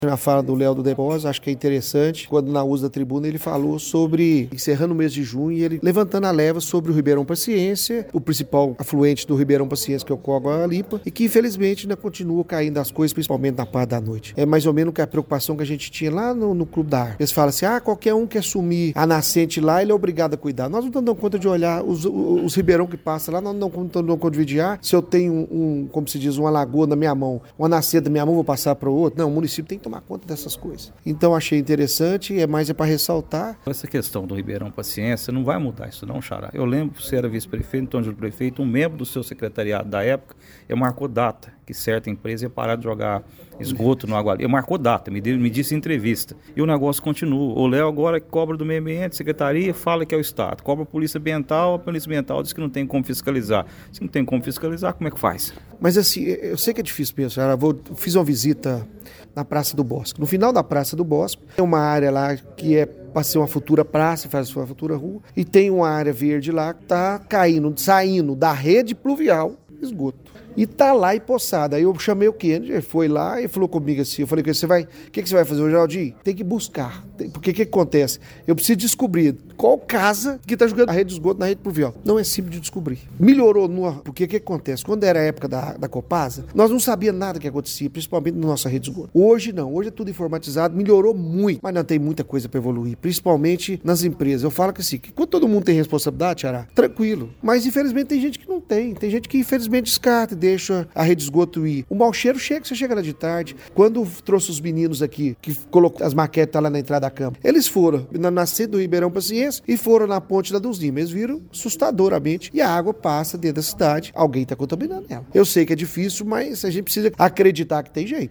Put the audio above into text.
Na fala do Léo do Depós, acho que é interessante, quando na uso da tribuna ele falou sobre, encerrando o mês de junho, ele levantando a leva sobre o Ribeirão Paciência, o principal afluente do Ribeirão Paciência, que é o Córrego Lipa, e que infelizmente ainda continua caindo as coisas, principalmente na parte da noite. É mais ou menos a preocupação que a gente tinha lá no Clube da Ar. Eles falam assim, qualquer um que assumir a nascente lá, ele é obrigado a cuidar. Nós não estamos dando conta de olhar os ribeirão que passam lá, nós não estamos dando conta de vigiar. Se eu tenho como se diz, uma lagoa na minha mão, uma nascente da minha mão, vou passar para o outro. Não, o município tem que tomar conta dessas coisas. Então achei interessante, é para ressaltar. Essa questão do Ribeirão Paciência não vai mudar isso não, Xará. Eu lembro, você era vice-prefeito, então o prefeito, um membro do seu secretariado da época, marcou data que certa empresa ia parar de jogar esgoto no Água Limpa. Marcou data, me disse em entrevista. E o negócio continua. O Léo agora cobra do meio ambiente, secretaria, fala que é o Estado. Cobra a Polícia Ambiental diz que não tem como fiscalizar. Se não tem como fiscalizar, como é que faz? Mas assim, eu sei que é difícil pensar. Fiz uma visita na Praça do Bosque. No final da Praça do Bosque, tem uma área lá que é para ser uma futura praça, faz uma futura rua, e tem uma área verde lá que está saindo da rede pluvial, esgoto. E tá lá empossada. Aí eu chamei o Kennedy, ele foi lá e falou comigo assim, eu falei, o que você vai fazer, Geraldinho? Tem que buscar. Porque o que acontece? Eu preciso descobrir qual casa que tá jogando a rede de esgoto na rede pluvial. Não é simples de descobrir. Melhorou, porque o que acontece? Quando era a época da Copasa, nós não sabíamos nada que acontecia, principalmente na nossa rede de esgoto. Hoje não, hoje é tudo informatizado, melhorou muito, mas não tem muita coisa para evoluir, principalmente nas empresas. Eu falo que assim, que quando todo mundo tem responsabilidade, Ará, tranquilo. Mas infelizmente tem gente que não tem. Tem gente que infelizmente descarta, deixa a rede de esgoto ir. O mau cheiro chega, você chega lá de tarde. Quando trouxe os meninos aqui, que colocou as maquetes lá na entrada da câmara, eles foram na nascente do Ribeirão Paciência e foram na ponte da dos Lima. Eles viram assustadoramente e a água passa dentro da cidade. Alguém está contaminando ela. Eu sei que é difícil, mas a gente precisa acreditar que tem jeito.